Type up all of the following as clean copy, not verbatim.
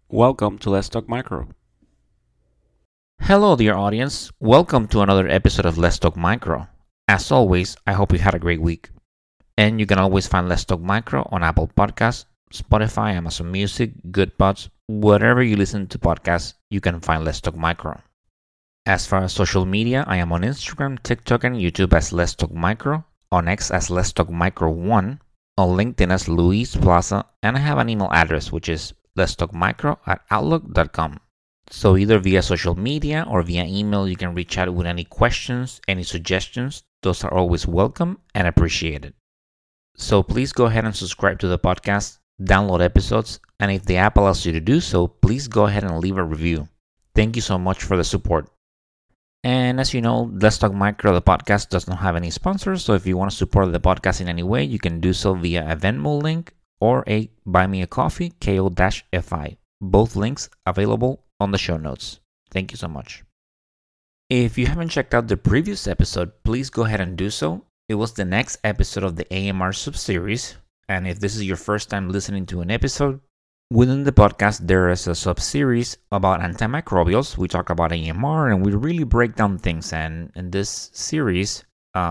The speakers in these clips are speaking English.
Welcome to Let's Talk Micro. Hello, dear audience. Welcome to another episode of Let's Talk Micro. As always, I hope you had a great week. And you can always find Let's Talk Micro on Apple Podcasts, Spotify, Amazon Music, Goodpods, wherever you listen to podcasts, you can find Let's Talk Micro. As far as social media, I am on Instagram, TikTok, and YouTube as Let's Talk Micro, on X as Let's Talk Micro 1, on LinkedIn as Luis Plaza, and I have an email address which is letstalkmicro@outlook.com. So either via social media or via email, you can reach out with any questions, any suggestions. Those are always welcome and appreciated. So please go ahead and subscribe to the podcast, download episodes, and if the app allows you to do so, please go ahead and leave a review. Thank you so much for the support. And as you know, Let's Talk Micro, the podcast, does not have any sponsors. So if you want to support the podcast in any way, you can do so via a Venmo link or a Buy Me a Coffee, KO-FI. Both links available on the show notes. Thank you so much. If you haven't checked out the previous episode, please go ahead and do so. It was the next episode of the AMR subseries. And if this is your first time listening to an episode, within the podcast, there is a subseries about antimicrobials. We talk about AMR and we really break down things. And in this series,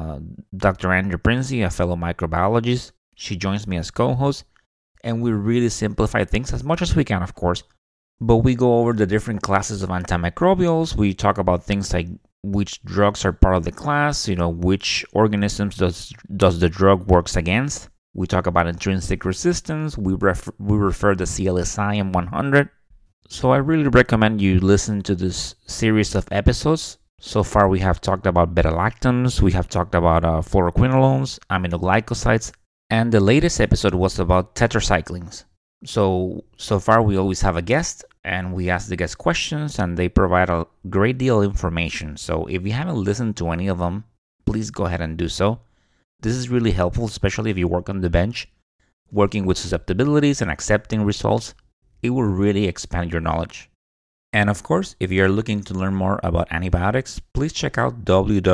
Dr. Andrea Princey, a fellow microbiologist, she joins me as co-host. And we really simplify things as much as we can, of course. But we go over the different classes of antimicrobials. We talk about things like which drugs are part of the class, which organisms does the drug works against. We talk about intrinsic resistance. We refer to CLSI M100. So I really recommend you listen to this series of episodes. So far we have talked about beta-lactams, we have talked about fluoroquinolones, aminoglycosides, and the latest episode was about tetracyclines. So far we always have a guest and we ask the guest questions and they provide a great deal of information. So if you haven't listened to any of them, please go ahead and do so. This is really helpful, especially if you work on the bench, working with susceptibilities and accepting results. It will really expand your knowledge. And of course, if you're looking to learn more about antibiotics, please check out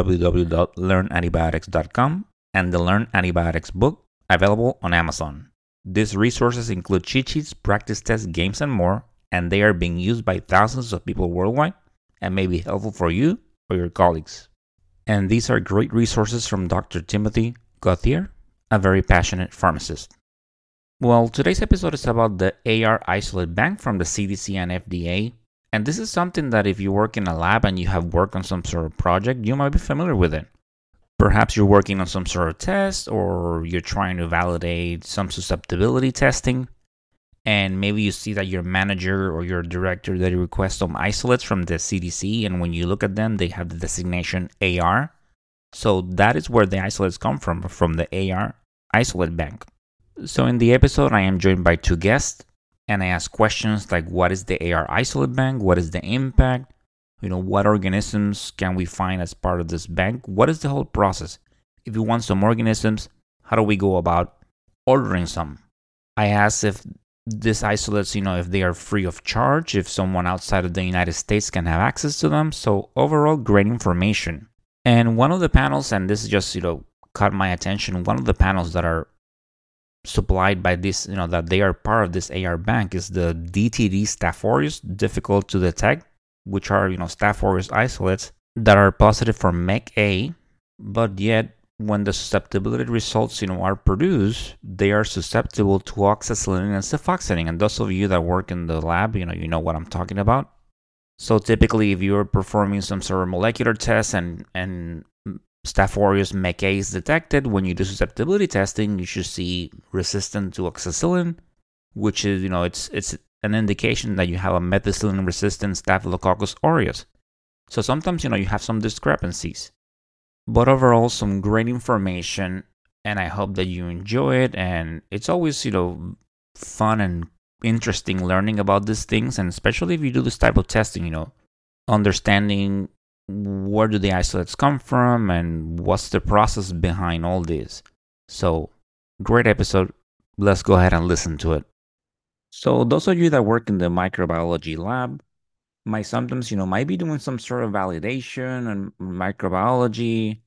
www.learnantibiotics.com and the Learn Antibiotics book available on Amazon. These resources include cheat sheets, practice tests, games, and more, and they are being used by thousands of people worldwide and may be helpful for you or your colleagues. And these are great resources from Dr. Timothy Gauthier, a very passionate pharmacist. Well, today's episode is about the AR isolate bank from the CDC and FDA. And this is something that if you work in a lab and you have worked on some sort of project, you might be familiar with it. Perhaps you're working on some sort of test or you're trying to validate some susceptibility testing. And maybe you see that your manager or your director, they request some isolates from the CDC. And when you look at them, they have the designation AR. So that is where the isolates come from the AR isolate bank. So in the episode, I am joined by two guests. And I ask questions like, what is the AR isolate bank? What is the impact? What organisms can we find as part of this bank? What is the whole process? If you want some organisms, how do we go about ordering some? I asked if these isolates, if they are free of charge, if someone outside of the United States can have access to them. So overall, great information. And one of the panels, and this just, caught my attention, one of the panels that are supplied by this, that they are part of this AR bank is the DTD Staph aureus, difficult to detect, which are, Staph aureus isolates that are positive for MEC-A, but yet when the susceptibility results, are produced, they are susceptible to oxacillin and cefoxitin. And those of you that work in the lab, you know what I'm talking about. So typically, if you're performing some sort of molecular test and Staph aureus MEC-A is detected, when you do susceptibility testing, you should see resistant to oxacillin, which is, it's an indication that you have a methicillin-resistant Staphylococcus aureus. So sometimes, you have some discrepancies. But overall, some great information, and I hope that you enjoy it. And it's always, fun and interesting learning about these things, and especially if you do this type of testing, understanding where do the isolates come from and what's the process behind all this. So, great episode. Let's go ahead and listen to it. So those of you that work in the microbiology lab might sometimes, might be doing some sort of validation and microbiology,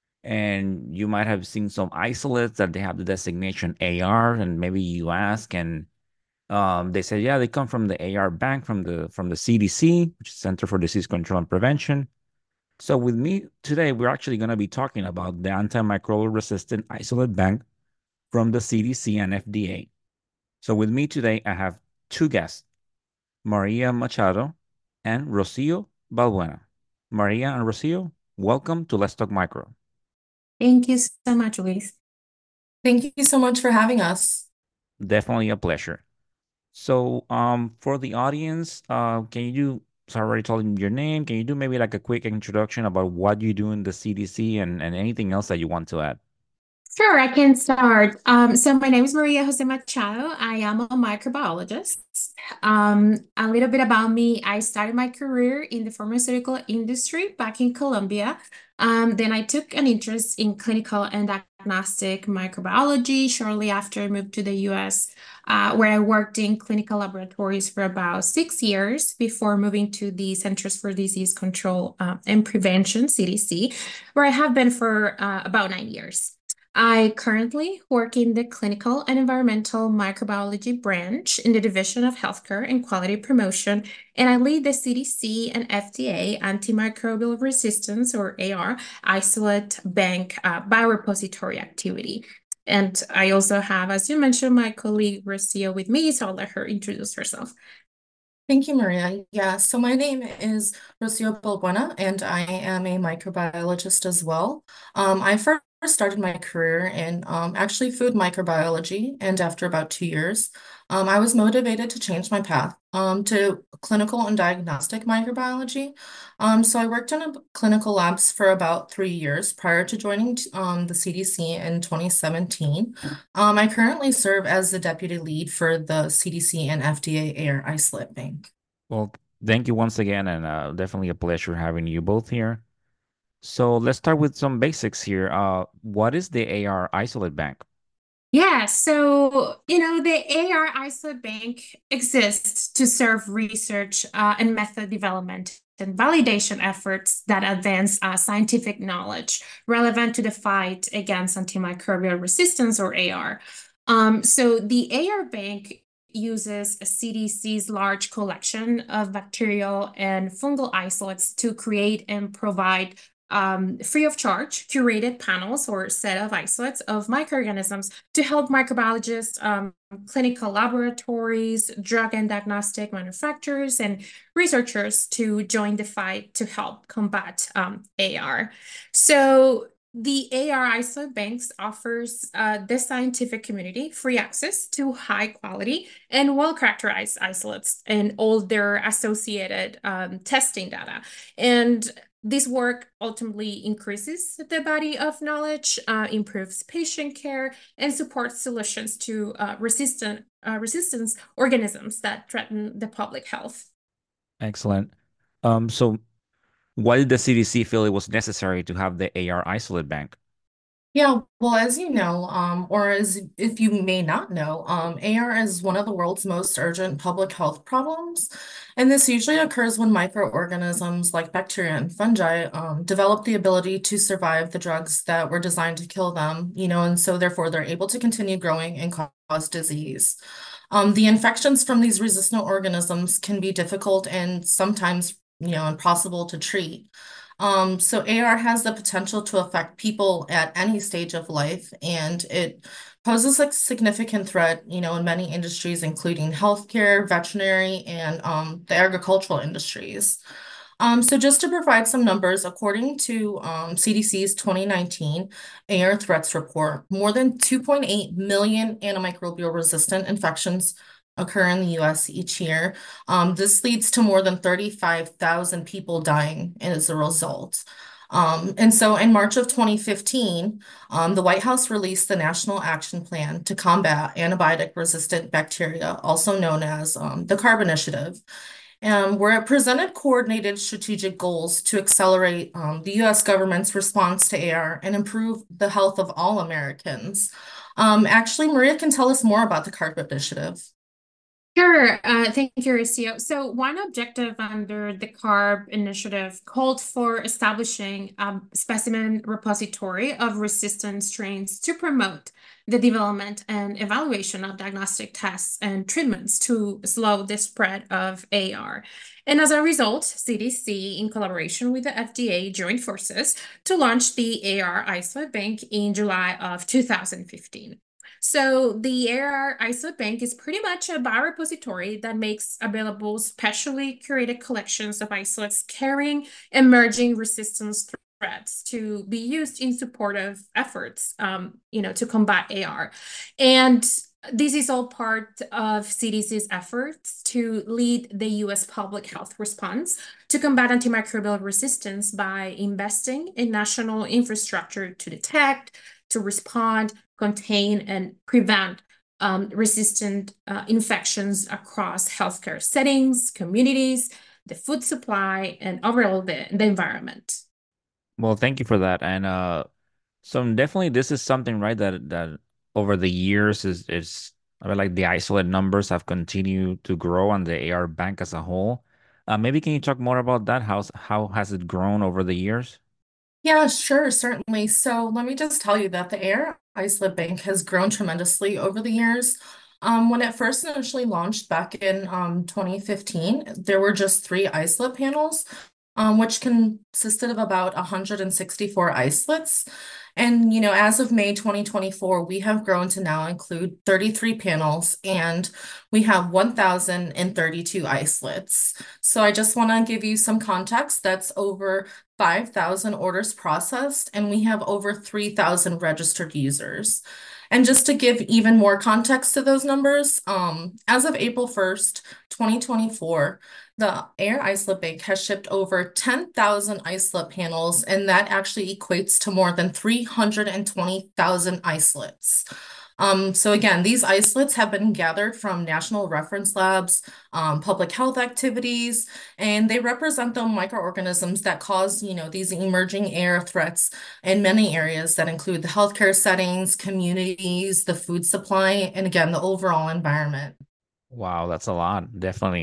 and you might have seen some isolates that they have the designation AR, and maybe you ask, and They said, yeah, they come from the AR Bank, from the CDC, which is Center for Disease Control and Prevention. So with me today, we're actually going to be talking about the antimicrobial resistant isolate bank from the CDC and FDA. So with me today, I have two guests, Maria Machado and Rocio Balbuena. Maria and Rocio, welcome to Let's Talk Micro. Thank you so much, Luis. Thank you so much for having us. Definitely a pleasure. So, for the audience, can you, so I already told them your name. Can you do maybe like a quick introduction about what you do in the CDC and anything else that you want to add? Sure, I can start. So my name is Maria Jose Machado. I am a microbiologist. A little bit about me, I started my career in the pharmaceutical industry back in Colombia. Then I took an interest in clinical and diagnostic microbiology. Shortly after I moved to the US, where I worked in clinical laboratories for about 6 years before moving to the Centers for Disease Control and Prevention, CDC, where I have been for about 9 years. I currently work in the clinical and environmental microbiology branch in the Division of Healthcare and Quality Promotion, and I lead the CDC and FDA Antimicrobial Resistance, or AR, Isolate Bank biorepository activity. And I also have, as you mentioned, my colleague Rocio with me, so I'll let her introduce herself. Thank you, Maria. Yeah, so my name is Rocio Balbuena, and I am a microbiologist as well. I first started my career in actually food microbiology, and after about 2 years, I was motivated to change my path to clinical and diagnostic microbiology. So I worked in clinical labs for about 3 years prior to joining the CDC in 2017. I currently serve as the deputy lead for the CDC and FDA Air Isolate Bank. Well, thank you once again, and definitely a pleasure having you both here. So let's start with some basics here. What is the AR Isolate Bank? Yeah, so the AR Isolate Bank exists to serve research and method development and validation efforts that advance scientific knowledge relevant to the fight against antimicrobial resistance, or AR. So the AR Bank uses a CDC's large collection of bacterial and fungal isolates to create and provide free of charge curated panels or set of isolates of microorganisms to help microbiologists, clinical laboratories, drug and diagnostic manufacturers, and researchers to join the fight to help combat AR. So the AR Isolate Banks offers the scientific community free access to high quality and well-characterized isolates and all their associated testing data. And this work ultimately increases the body of knowledge, improves patient care, and supports solutions to resistance organisms that threaten the public health. Excellent. So why did the CDC feel it was necessary to have the AR Isolate Bank? Yeah, well, as you know, or as if you may not know, AR is one of the world's most urgent public health problems. And this usually occurs when microorganisms like bacteria and fungi develop the ability to survive the drugs that were designed to kill them, and so therefore they're able to continue growing and cause disease. The infections from these resistant organisms can be difficult and sometimes, impossible to treat. So AR has the potential to affect people at any stage of life, and it poses a significant threat, in many industries, including healthcare, veterinary, and the agricultural industries. So just to provide some numbers, according to CDC's 2019 AR threats report, more than 2.8 million antimicrobial resistant infections occur in the US each year. This leads to more than 35,000 people dying as a result. And so in March of 2015, the White House released the National Action Plan to combat antibiotic-resistant bacteria, also known as the CARB Initiative, where it presented coordinated strategic goals to accelerate the US government's response to AR and improve the health of all Americans. Actually, Maria can tell us more about the CARB Initiative. Sure. Thank you, Ricio. So one objective under the CARB initiative called for establishing a specimen repository of resistant strains to promote the development and evaluation of diagnostic tests and treatments to slow the spread of AR. And as a result, CDC, in collaboration with the FDA, joined forces to launch the AR Isolate Bank in July of 2015. So the AR Isolate Bank is pretty much a biorepository that makes available specially curated collections of isolates carrying emerging resistance threats to be used in support of efforts, to combat AR. And this is all part of CDC's efforts to lead the US public health response to combat antimicrobial resistance by investing in national infrastructure to detect, to respond, contain, and prevent resistant infections across healthcare settings, communities, the food supply, and overall the environment. Well, thank you for that. And so definitely this is something, right, that over the years is I mean, like the isolate numbers have continued to grow on the AR bank as a whole. Maybe can you talk more about that? How has it grown over the years? Yeah, sure, certainly. So let me just tell you that the Air Isolate Bank has grown tremendously over the years. When it first initially launched back in 2015, there were just three isolate panels, which consisted of about 164 isolates. And, as of May 2024, we have grown to now include 33 panels and we have 1,032 isolates. So I just want to give you some context. That's over 5,000 orders processed, and we have over 3,000 registered users. And just to give even more context to those numbers, as of April 1st, 2024, the Air Isolate Bank has shipped over 10,000 isolate panels, and that actually equates to more than 320,000 isolates. So again, these isolates have been gathered from national reference labs, public health activities, and they represent the microorganisms that cause, these emerging air threats in many areas that include the healthcare settings, communities, the food supply, and again, the overall environment. Wow, that's a lot. Definitely.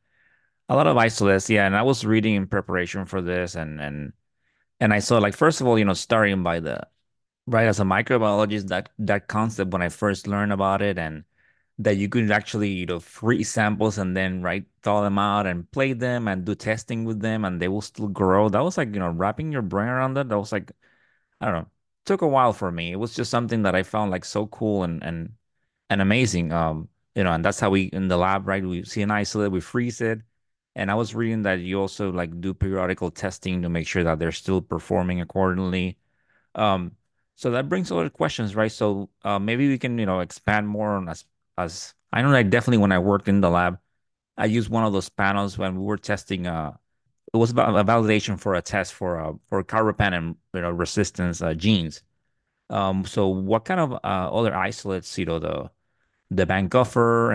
A lot of isolates, yeah. And I was reading in preparation for this and I saw like first of all, starting by the right as a microbiologist, that concept when I first learned about it and that you could actually, freeze samples and then right thaw them out and plate them and do testing with them and they will still grow. That was like, wrapping your brain around that. That was like, I don't know, took a while for me. It was just something that I found like so cool and amazing. And that's how we in the lab, right? We see an isolate, we freeze it. And I was reading that you also like do periodical testing to make sure that they're still performing accordingly. Um, so that brings a lot of questions, right? So maybe we can, expand more on as I know that definitely when I worked in the lab, I used one of those panels when we were testing it was about a validation for a test for carbapenem, resistance genes. So what kind of other isolates, the bank offer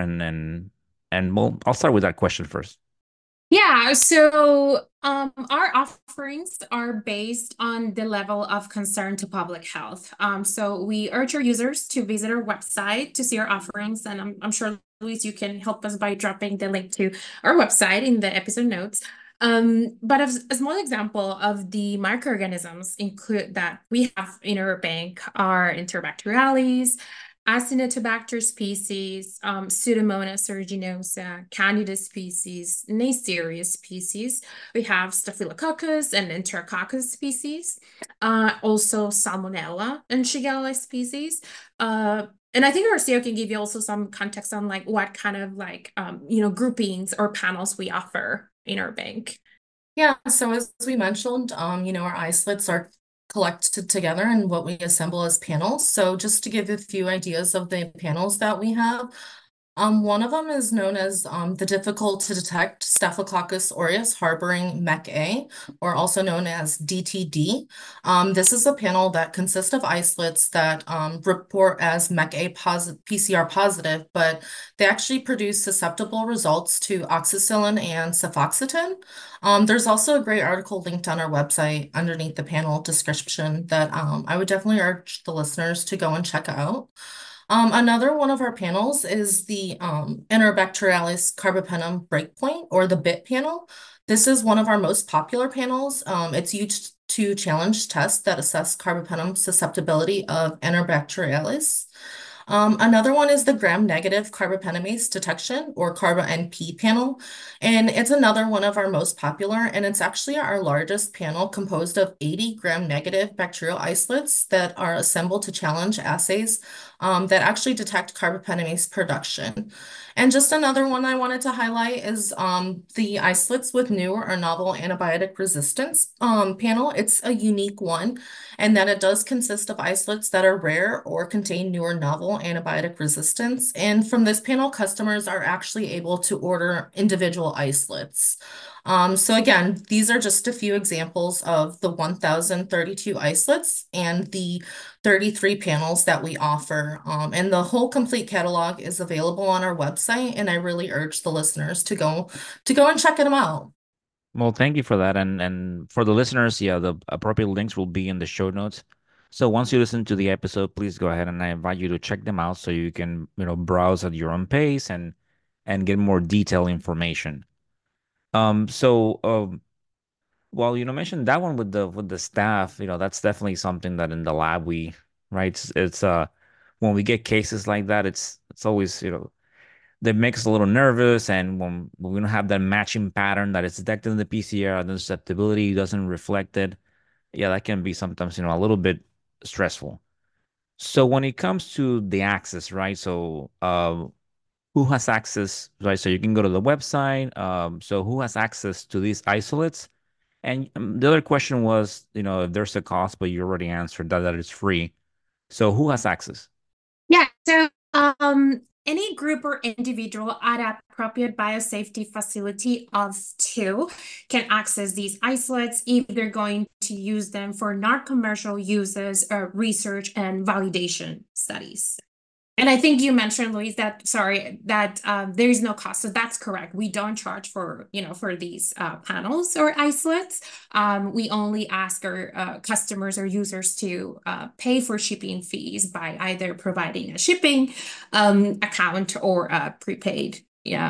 and well, I'll start with that question first. Yeah, so our offerings are based on the level of concern to public health. So we urge our users to visit our website to see our offerings, and I'm sure, Luis, you can help us by dropping the link to our website in the episode notes. But as a small example of the microorganisms include that we have in our bank are Enterobacteriales, Acinetobacter species, Pseudomonas aeruginosa, Candida species, Neisseria species. We have Staphylococcus and Enterococcus species, also Salmonella and Shigella species. And I think Arcio can give you also some context on like what kind of like groupings or panels we offer in our bank. Yeah, so as we mentioned, our isolates are collected together and what we assemble as panels. So just to give a few ideas of the panels that we have, one of them is known as the difficult to detect Staphylococcus aureus harboring MEC-A, or also known as DTD. This is a panel that consists of isolates that report as MEC-A PCR positive, but they actually produce susceptible results to oxacillin and cefoxitin. There's also a great article linked on our website underneath the panel description that I would definitely urge the listeners to go and check out. Another one of our panels is the Enterobacterialis carbapenem breakpoint, or the BIT panel. This is one of our most popular panels. It's used to challenge tests that assess carbapenem susceptibility of Enterobacterialis. Another one is the gram-negative carbapenemase detection, or CARBA-NP panel, and it's another one of our most popular, and it's actually our largest panel, composed of 80 gram-negative bacterial isolates that are assembled to challenge assays that actually detect carbapenemase production. And just another one I wanted to highlight is the isolates with new or novel antibiotic resistance panel. It's a unique one, and that it does consist of isolates that are rare or contain new or novel antibiotic resistance. And from this panel, customers are actually able to order individual isolates. So again, these are just a few examples of the 1,032 isolates and the 33 panels that we offer. And the whole complete catalog is available on our website, and I really urge the listeners to go and check them out. Well, thank you for that. And for the listeners, yeah, the appropriate links will be in the show notes. So once you listen to the episode, please go ahead and I invite you to check them out so you can, browse at your own pace and get more detailed information. Well, mentioned that one with the staff, that's definitely something that in the lab right, it's when we get cases like that, it's always, that makes us a little nervous. And when we don't have that matching pattern that is detected in the PCR, the susceptibility doesn't reflect it. Yeah, that can be sometimes, a little bit stressful. So when it comes to the access, right? So who has access, right? So you can go to the website. So who has access to these isolates? And the other question was, if there's a cost, but you already answered that it's free. So who has access? Yeah, so any group or individual at a appropriate biosafety facility of two can access these isolates if they're going to use them for non-commercial uses or research and validation studies. And I think you mentioned, Luis, that there is no cost. So that's correct. We don't charge for these panels or isolates. We only ask our customers or users to pay for shipping fees by either providing a shipping account or a prepaid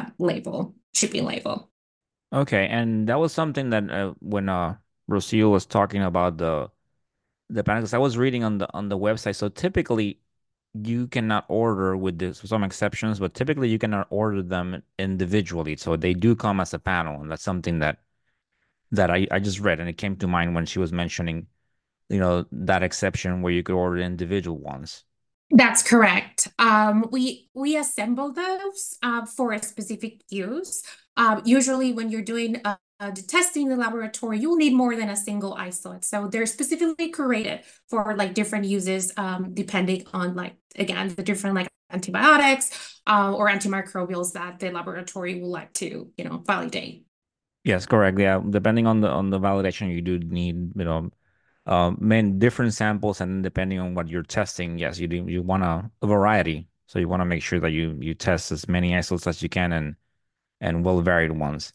shipping label. Okay, and that was something that when Rocio was talking about the panels, I was reading on the website. So typically you cannot order with this, with some exceptions, but typically you cannot order them individually. So they do come as a panel, and that's something that I just read, and it came to mind when she was mentioning, that exception where you could order individual ones. That's correct. We assemble those for a specific use. Usually, when you're doing the testing in the laboratory, you'll need more than a single isolate. So they're specifically created for like different uses, depending on again the different antibiotics or antimicrobials that the laboratory will like to validate. Yes, correct. Yeah, depending on the validation, you do need, many different samples, and depending on what you're testing, yes, you want a variety. So you want to make sure that you test as many isolates as you can, and well varied ones.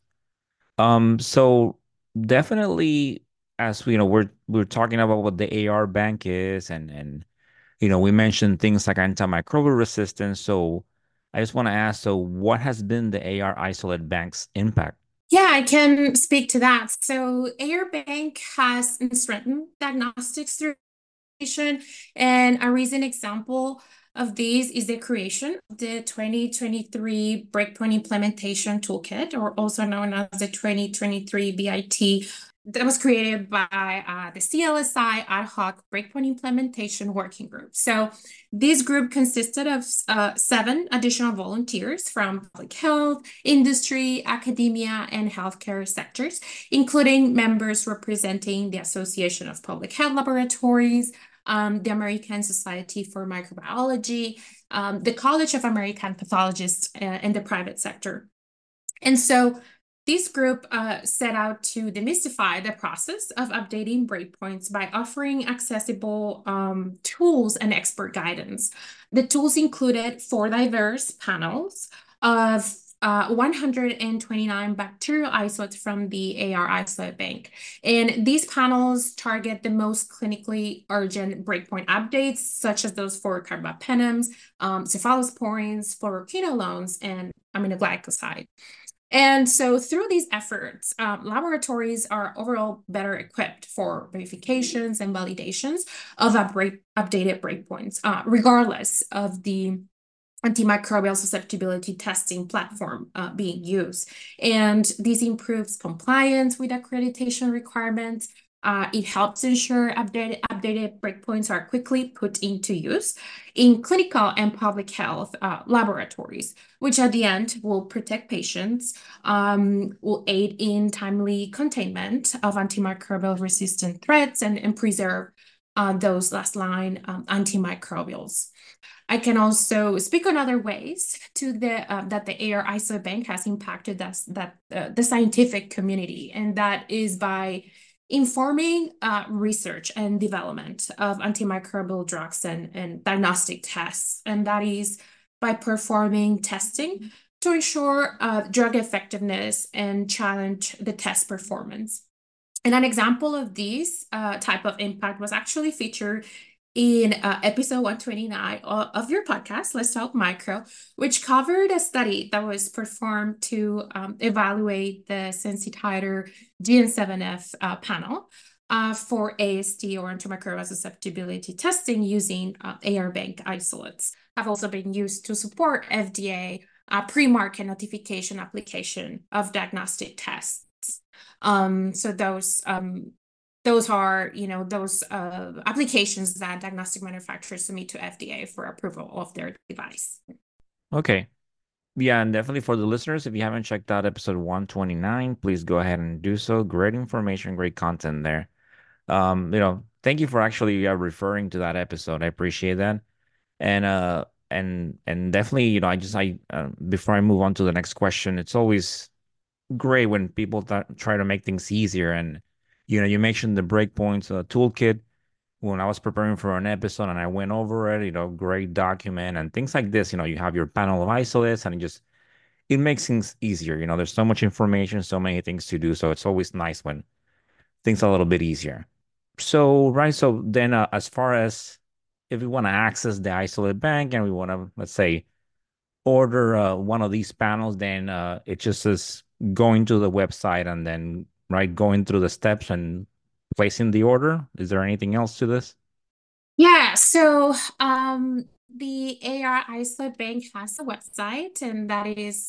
So definitely, as we're talking about what the AR bank is, and we mentioned things like antimicrobial resistance. So I just want to ask, so what has been the AR isolate bank's impact? Yeah, I can speak to that. So AR Bank has strengthened diagnostics through innovation, and a recent example of these is the creation of the 2023 Breakpoint Implementation Toolkit, or also known as the 2023 BIT, that was created by the CLSI Ad Hoc Breakpoint Implementation Working Group. So this group consisted of 7 additional volunteers from public health, industry, academia, and healthcare sectors, including members representing the Association of Public Health Laboratories, the American Society for Microbiology, the College of American Pathologists, and the private sector. And so this group set out to demystify the process of updating breakpoints by offering accessible tools and expert guidance. The tools included 4 diverse panels of 129 bacterial isolates from the AR Isolate Bank. And these panels target the most clinically urgent breakpoint updates, such as those for carbapenems, cephalosporins, fluoroquinolones, and aminoglycoside. And so through these efforts, laboratories are overall better equipped for verifications and validations of updated breakpoints, regardless of the antimicrobial susceptibility testing platform being used. And this improves compliance with accreditation requirements. It helps ensure updated breakpoints are quickly put into use in clinical and public health laboratories, which at the end will protect patients, will aid in timely containment of antimicrobial resistant threats, and preserve those last line antimicrobials. I can also speak on other ways to that the AR Isolate Bank has impacted the scientific community, and that is by informing research and development of antimicrobial drugs and diagnostic tests, and that is by performing testing to ensure drug effectiveness and challenge the test performance. And an example of this type of impact was actually featured in episode 129 of your podcast, Let's Talk Micro, which covered a study that was performed to evaluate the Sensititer GN7F panel for AST or antimicrobial susceptibility testing using AR Bank isolates. Have also been used to support FDA pre-market notification application of diagnostic tests. So those are, those applications that diagnostic manufacturers submit to FDA for approval of their device. Okay. Yeah, and definitely for the listeners, if you haven't checked out episode 129, please go ahead and do so. Great information, great content there. Thank you for actually referring to that episode. I appreciate that. And definitely, before I move on to the next question, it's always great when people try to make things easier. And you mentioned the breakpoints toolkit when I was preparing for an episode, and I went over it. Great document and things like this. You have your panel of isolates, and it makes things easier. There's so much information, so many things to do, so it's always nice when things are a little bit easier. So right, so then as far as if we want to access the isolate bank and we want to, let's say, order one of these panels, then it just is going to the website and then going through the steps and placing the order. Is there anything else to this? Yeah, so the AR Isolate Bank has a website, and that is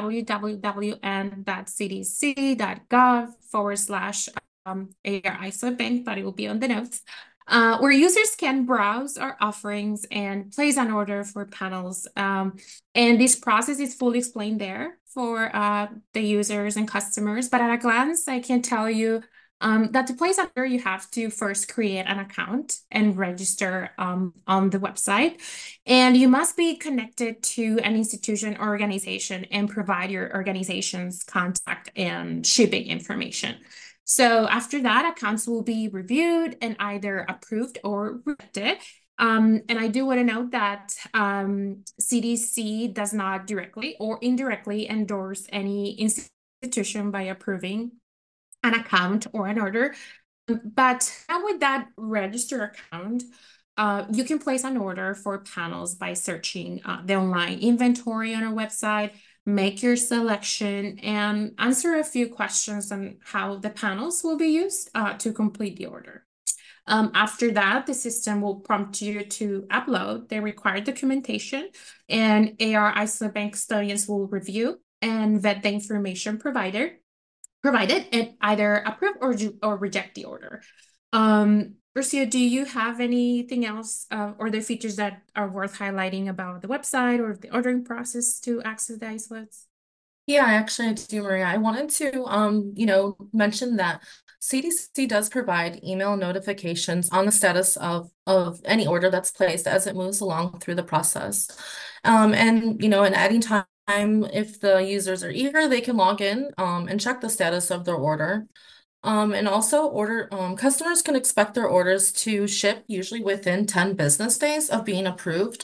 www.cdc.gov/AR Isolate Bank, but it will be on the notes, where users can browse our offerings and place an order for panels. And this process is fully explained there for the users and customers. But at a glance, I can tell you that to place an order, you have to first create an account and register on the website. And you must be connected to an institution or organization and provide your organization's contact and shipping information. So after that, accounts will be reviewed and either approved or rejected. And I do want to note that CDC does not directly or indirectly endorse any institution by approving an account or an order. But now with that registered account, you can place an order for panels by searching the online inventory on our website, make your selection, and answer a few questions on how the panels will be used to complete the order. After that, the system will prompt you to upload the required documentation, and AR Isolate Bank custodians will review and vet the information provided and either approve or reject the order. Rocio, do you have anything else or the features that are worth highlighting about the website or the ordering process to access the isolates? Yeah, actually, I do, Maria. I wanted to, mention that CDC does provide email notifications on the status of any order that's placed as it moves along through the process. And at any time, if the users are eager, they can log in and check the status of their order. And also customers can expect their orders to ship usually within 10 business days of being approved.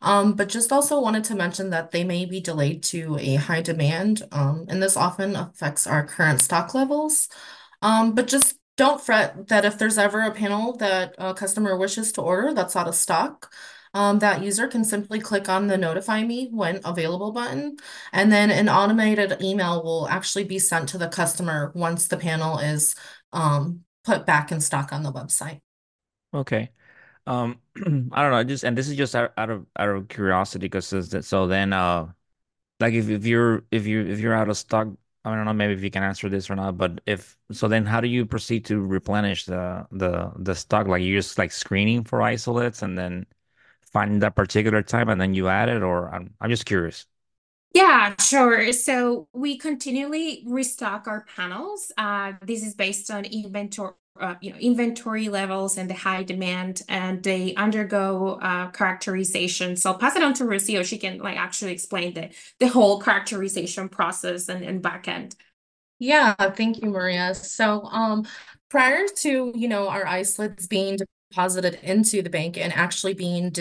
But just also wanted to mention that they may be delayed to a high demand, and this often affects our current stock levels. But just don't fret that if there's ever a panel that a customer wishes to order that's out of stock, that user can simply click on the notify me when available button, and then an automated email will actually be sent to the customer once the panel is put back in stock on the website. Okay. I don't know, just and this is just out of curiosity because so then like if you're out of stock, I don't know maybe if you can answer this or not, but if so then how do you proceed to replenish the stock? Like you just like screening for isolates and then finding that particular time and then you add it, or I'm just curious. Yeah, sure. So we continually restock our panels. This is based on inventory levels and the high demand, and they undergo characterization. So I'll pass it on to Rocio. She can like actually explain the whole characterization process and back end. Yeah, thank you, Maria. So, prior to, our isolates being deposited into the bank and actually being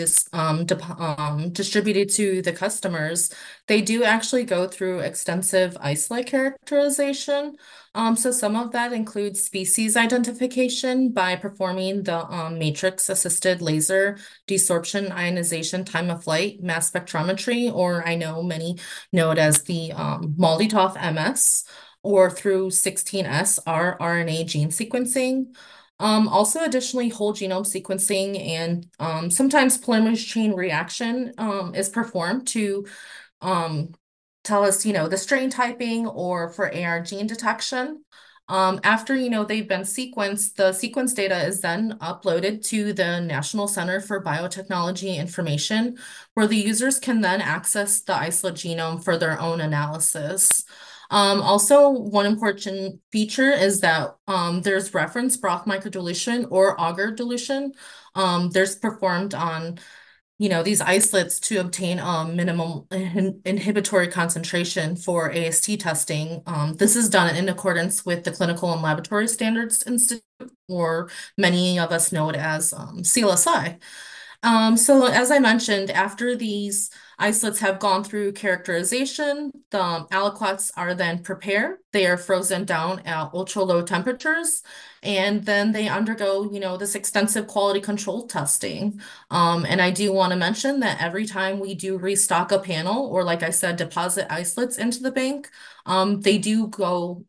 distributed to the customers, they do actually go through extensive isolate characterization. So some of that includes species identification by performing the matrix-assisted laser desorption ionization time of flight mass spectrometry, or I know many know it as the MALDI-TOF MS, or through 16S rRNA gene sequencing. Also, additionally, whole genome sequencing and sometimes polymerase chain reaction is performed to um, tell us, the strain typing or for AR gene detection. After, they've been sequenced, the sequence data is then uploaded to the National Center for Biotechnology Information, where the users can then access the isolate genome for their own analysis. Also, one important feature is that there's reference broth microdilution or agar dilution. There's performed on these isolates to obtain minimum inhibitory concentration for AST testing. This is done in accordance with the Clinical and Laboratory Standards Institute, or many of us know it as CLSI. So as I mentioned, after these isolates have gone through characterization, the aliquots are then prepared. They are frozen down at ultra low temperatures, and then they undergo, this extensive quality control testing. And I do want to mention that every time we do restock a panel, or like I said, deposit isolates into the bank, they do go,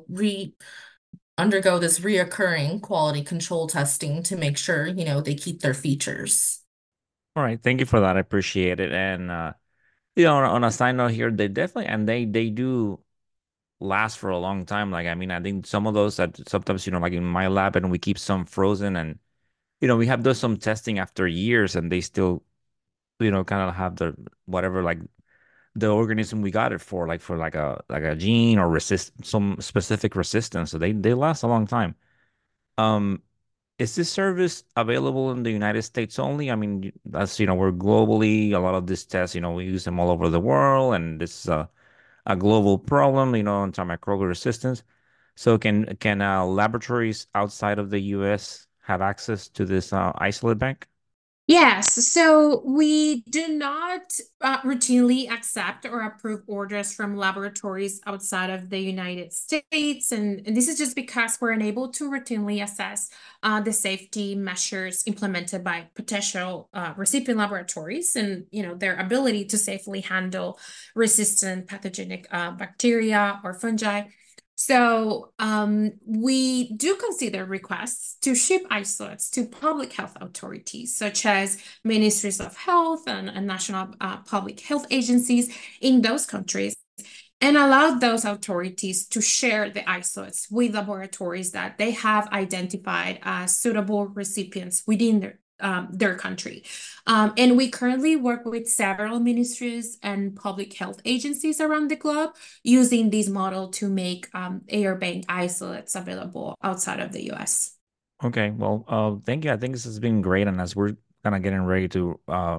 undergo this reoccurring quality control testing to make sure, they keep their features. All right, thank you for that. I appreciate it. And on a side note here, they definitely and they do last for a long time. Like I mean, I think some of those that sometimes like in my lab, and we keep some frozen, and we have done some testing after years, and they still kind of have the whatever like the organism we got it for, like for like a gene or resist some specific resistance. So they last a long time. Um, is this service available in the United States only? I mean, as we're globally, a lot of these tests, we use them all over the world, and this is a global problem, antimicrobial resistance. So can laboratories outside of the US have access to this isolate bank? Yes, so we do not routinely accept or approve orders from laboratories outside of the United States. And this is just because we're unable to routinely assess the safety measures implemented by potential recipient laboratories and, their ability to safely handle resistant pathogenic bacteria or fungi. So we do consider requests to ship isolates to public health authorities, such as ministries of health and national public health agencies in those countries, and allow those authorities to share the isolates with laboratories that they have identified as suitable recipients within their country. And we currently work with several ministries and public health agencies around the globe using this model to make air bank isolates available outside of the US. Okay, well, thank you. I think this has been great, and as we're kind of getting ready to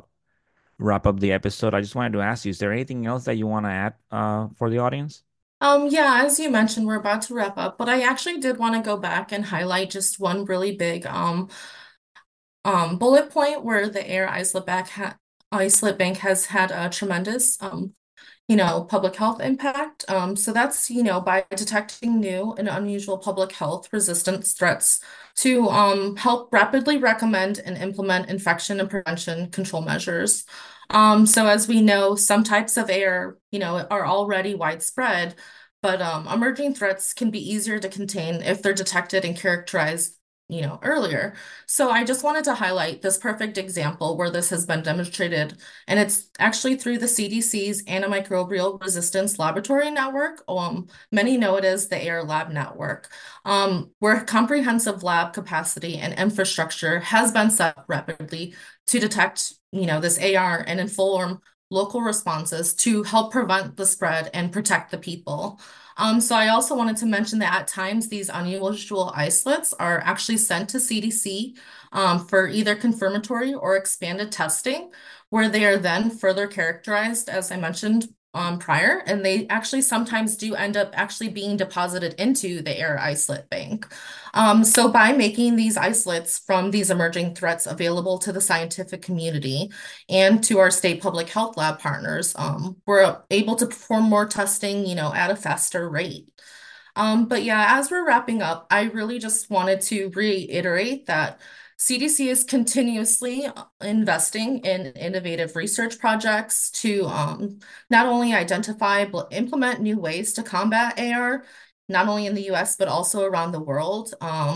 wrap up the episode, I just wanted to ask you, is there anything else that you want to add for the audience? Yeah, as you mentioned, we're about to wrap up, but I actually did want to go back and highlight just one really big bullet point where the air isolate Isolate Bank has had a tremendous public health impact. So that's, by detecting new and unusual public health resistance threats to help rapidly recommend and implement infection and prevention control measures. So as we know, some types of AR, are already widespread, but emerging threats can be easier to contain if they're detected and characterized, earlier. So I just wanted to highlight this perfect example where this has been demonstrated, and it's actually through the CDC's Antimicrobial Resistance Laboratory Network. Many know it as the AR Lab Network, where comprehensive lab capacity and infrastructure has been set up rapidly to detect, this AR and inform local responses to help prevent the spread and protect the people. So I also wanted to mention that at times these unusual isolates are actually sent to CDC for either confirmatory or expanded testing, where they are then further characterized, as I mentioned prior, and they actually sometimes do end up actually being deposited into the AR isolate bank. So by making these isolates from these emerging threats available to the scientific community and to our state public health lab partners, we're able to perform more testing, at a faster rate. But yeah, as we're wrapping up, I really just wanted to reiterate that CDC is continuously investing in innovative research projects to not only identify but implement new ways to combat AR, not only in the US, but also around the world.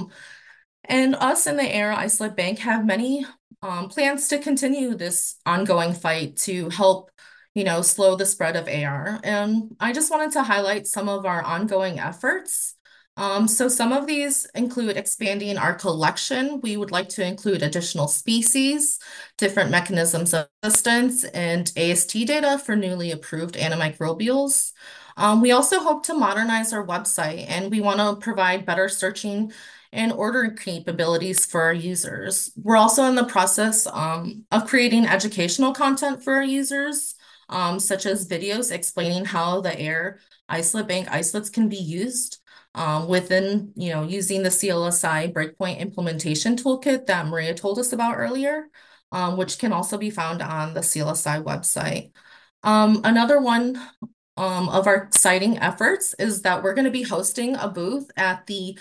And us in the AR Isolate Bank have many plans to continue this ongoing fight to help, slow the spread of AR. And I just wanted to highlight some of our ongoing efforts. So some of these include expanding our collection. We would like to include additional species, different mechanisms of resistance, and AST data for newly approved antimicrobials. We also hope to modernize our website, and we want to provide better searching and ordering capabilities for our users. We're also in the process of creating educational content for our users, such as videos explaining how the AR Isolate Bank isolates can be used within, using the CLSI Breakpoint implementation toolkit that Maria told us about earlier, which can also be found on the CLSI website. Another one of our exciting efforts is that we're going to be hosting a booth at the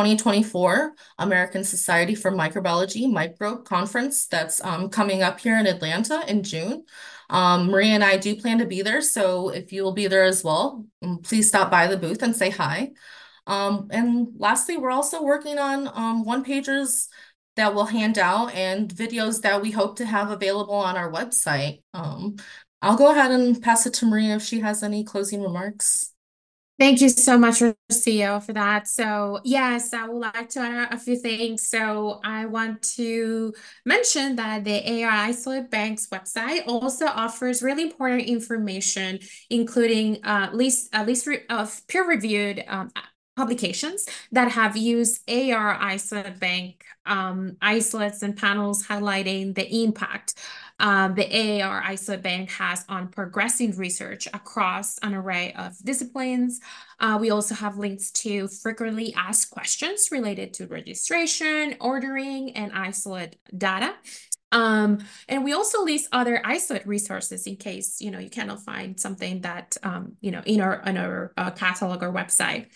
2024 American Society for Microbiology Micro Conference that's coming up here in Atlanta in June. Maria and I do plan to be there, so if you will be there as well, please stop by the booth and say hi. And lastly, we're also working on one-pagers that we'll hand out and videos that we hope to have available on our website. I'll go ahead and pass it to Maria if she has any closing remarks. Thank you so much, Rocio, for that. So yes, I would like to add a few things. So I want to mention that the AR Isolate Bank's website also offers really important information, including a list of peer-reviewed publications that have used AR Isolate Bank isolates and panels highlighting the impact the AAR Isolate Bank has on progressing research across an array of disciplines. We also have links to frequently asked questions related to registration, ordering, and isolate data. And we also list other isolate resources in case, you cannot find something that, in our catalog or website.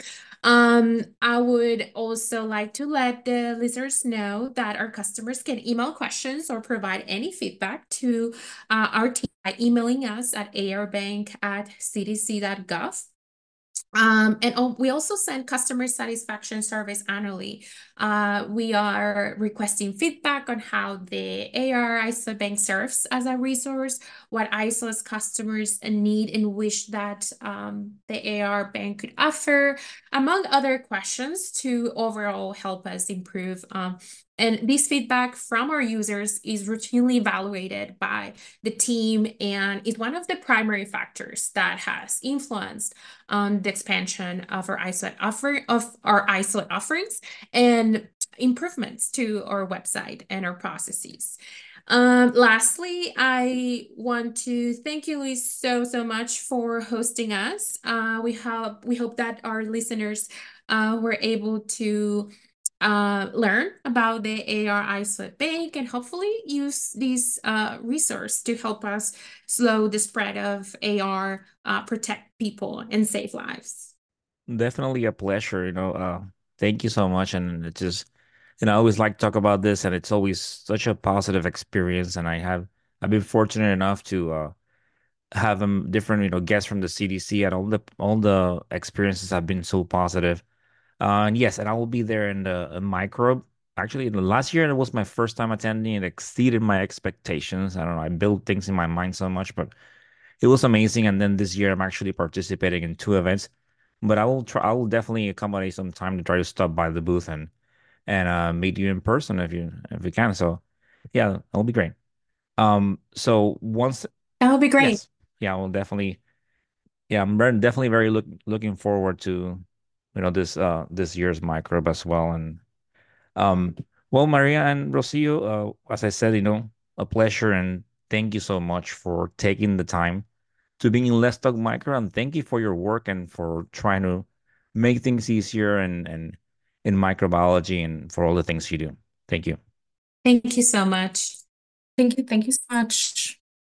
I would also like to let the listeners know that our customers can email questions or provide any feedback to our team by emailing us at arbank@cdc.gov. And we also send customer satisfaction surveys annually. We are requesting feedback on how the AR Isolate Bank serves as a resource, what isolates customers need and wish that the AR Bank could offer, among other questions to overall help us improve. And this feedback from our users is routinely evaluated by the team and is one of the primary factors that has influenced the expansion of our isolate offerings and improvements to our website and our processes. Lastly, I want to thank you, Luis, so much for hosting us. We hope that our listeners were able to learn about the AR Isolate Bank and hopefully use these resources to help us slow the spread of AR, protect people, and save lives. Definitely a pleasure. Thank you so much. And it just, I always like to talk about this, and it's always such a positive experience. And I've been fortunate enough to have different, guests from the CDC, and all the experiences have been so positive. And yes, and I will be there in the microbe. Actually, the last year it was my first time attending. It exceeded my expectations. I don't know. I built things in my mind so much, but it was amazing. And then this year I'm actually participating in two events. But I will try. I will definitely accommodate some time to try to stop by the booth and meet you in person if you can. So yeah, that'll be great. So once That would be great. yes, yeah, we'll definitely. Yeah, definitely very looking forward to this year's microbe as well. And um well, Maria and Rocio, as I said, a pleasure, and thank you so much for taking the time to being in Let's Talk Micro, and thank you for your work and for trying to make things easier and in microbiology and for all the things you do. Thank you. Thank you so much. Thank you so much.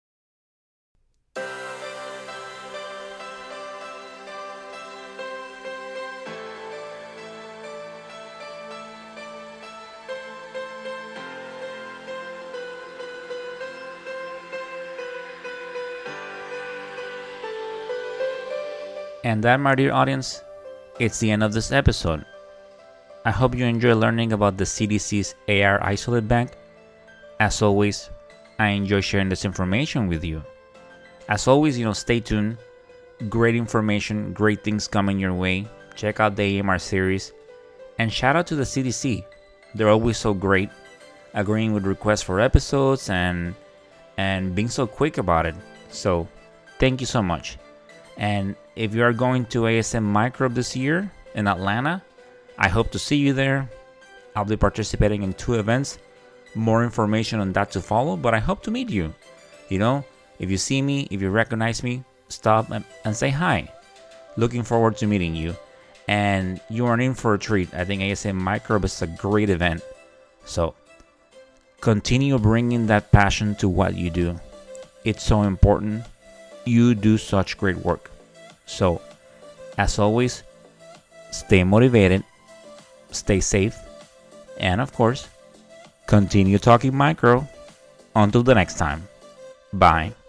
And that, my dear audience, it's the end of this episode. I hope you enjoy learning about the CDC's AR Isolate Bank. As always, I enjoy sharing this information with you. As always, stay tuned. Great information, great things coming your way. Check out the AMR series. And shout out to the CDC. They're always so great, agreeing with requests for episodes and being so quick about it. So, thank you so much. And if you are going to ASM Microbe this year in Atlanta, I hope to see you there. I'll be participating in 2 events. More information on that to follow, but I hope to meet you. If you see me, if you recognize me, stop and say hi. Looking forward to meeting you. And you are in for a treat. I think ASM Microbe is a great event. So, continue bringing that passion to what you do. It's so important. You do such great work. So, as always, stay motivated, stay safe, and of course, continue talking micro. Until the next time. Bye.